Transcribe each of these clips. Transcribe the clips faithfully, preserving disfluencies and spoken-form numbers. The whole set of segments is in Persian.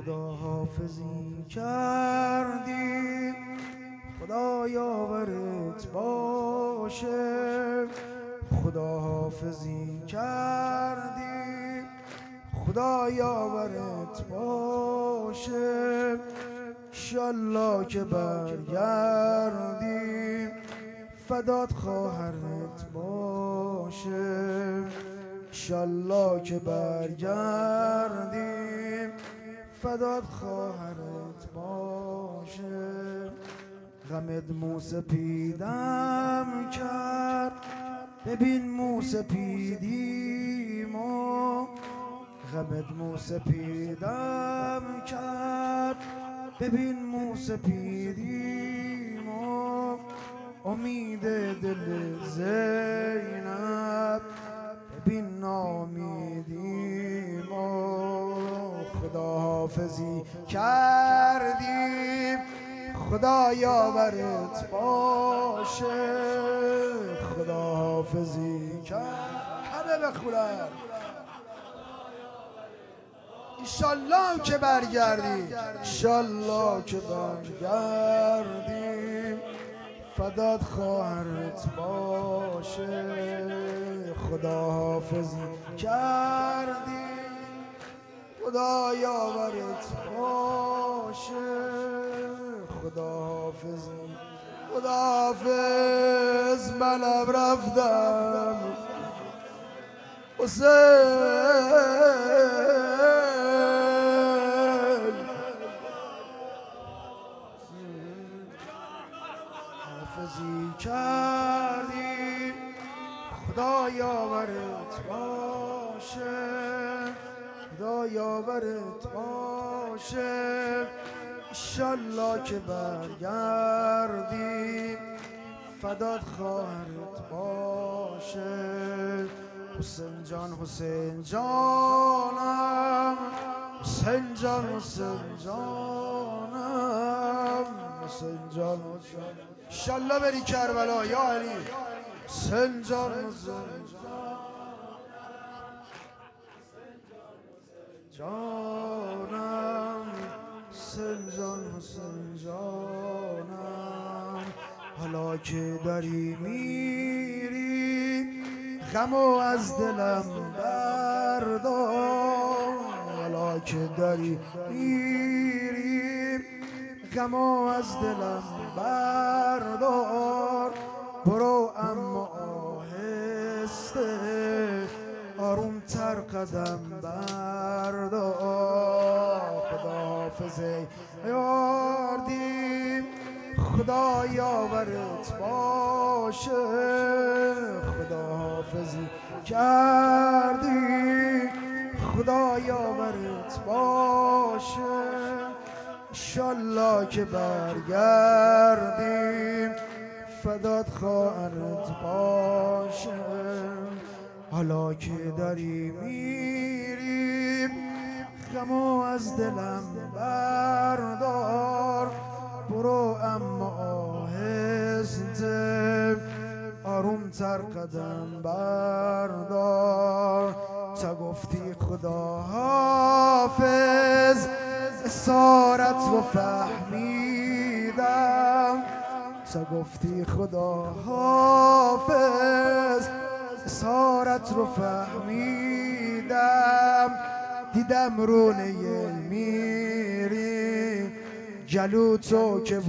خداحافظی کردیم خدا یاورت باشه، خداحافظی کردیم خدا یاورت باشه، انشالله که برگردیم فدات خواهرت باشه، انشالله که برگردیم فدات خواهرت باشه. غمت موسپیدم کرد ببین موسپیدیمو، غمت موسپیدم کرد ببین موسپیدیمو، امید دل زینب ببین نامیدیمو. خداحافظی کردیم خدا یاورت باشه، خداحافظی کرد همه بخونن انشالله که برگردیم، انشالله که برگردیم فدات خواهرت باشه، خداحافظی کردیم خدا یاورت باشه، خداحافظی خداحافظ منم رفتم حسین، حافظی کردیم خدا یاورت باشه، خدا یاورت باشه، انشالله که برگردیم فدات خواهرت باشه. حسین جان حسین جانم، حسین جان حسین جانم، حسین جان انشالله بری کربلا یا علی. حسین جان حسین جانم، حسین جان حسین جانم، حالا که داری میری غمو از دلم بردار، حالا که داری میری غمو از دلم بردار، برو اما آهسته آروم تر قدم بردار. خداحافظی یاردیم خدا یاورت باشه، خداحافظی کردی خدا یاورت باشه، انشالله که برگردیم فدات خواهرت باشه. حالا که داری میریم غمو از دلم بردار، برو اما آهسته آروم تر قدم بردار. تا گفتی خدا حافظ اسارت رو فهمیدم، تا گفتی خدا حافظ اسارت رو فهمیدم، دیدم رونه میری جلو تو که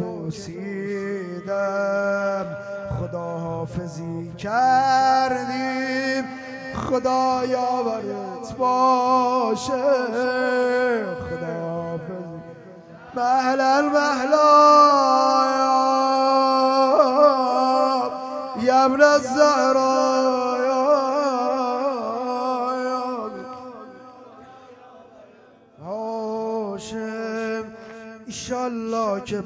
بوسیدم. خداحافظی کردیم خدا یاورت باشه، خداحافظی مهلا مهلا یا ابن الزهرا، انشالله که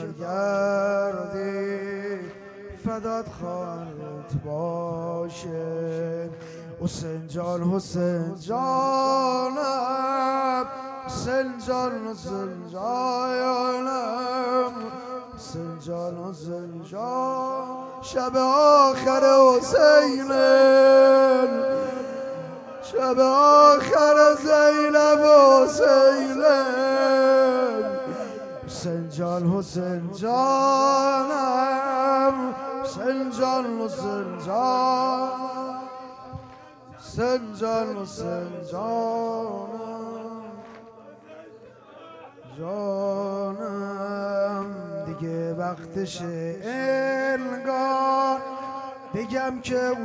برگردی فدات خواهرت باشه. حسین جان حسین جانم، حسین جان حسین جانم، حسین جان حسین جان، شب آخر حسین، شب آخر زینب حسین، حسین جان حسین جانم حسین جان حسین جان حسین جان حسین جانم جانم دیگه وقتشه انگار بگم که اون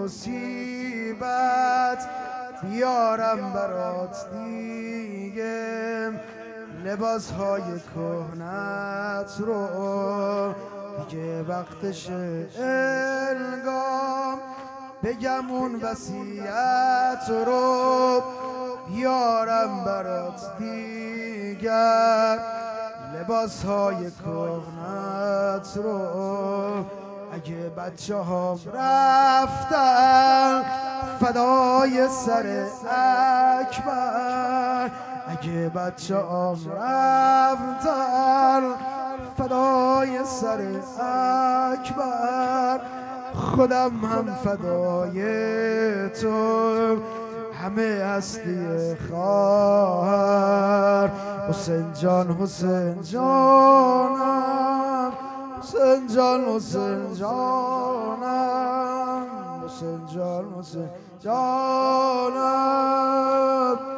مصیبت بیارم برات دیگه لباس های کهنت رو دیگه وقتشه انگام بگم اون وصیت رو بیارم برات دیگر لباس های کهنت رو اگه بچه ها رفتن فدای سر اکبر اگه بچه ها رفتن فدای سر اکبر خودم هم فدای تو همه هستی خواهر حسین جان حسین جانم حسین جان حسین جانم حسین جان حسین جانم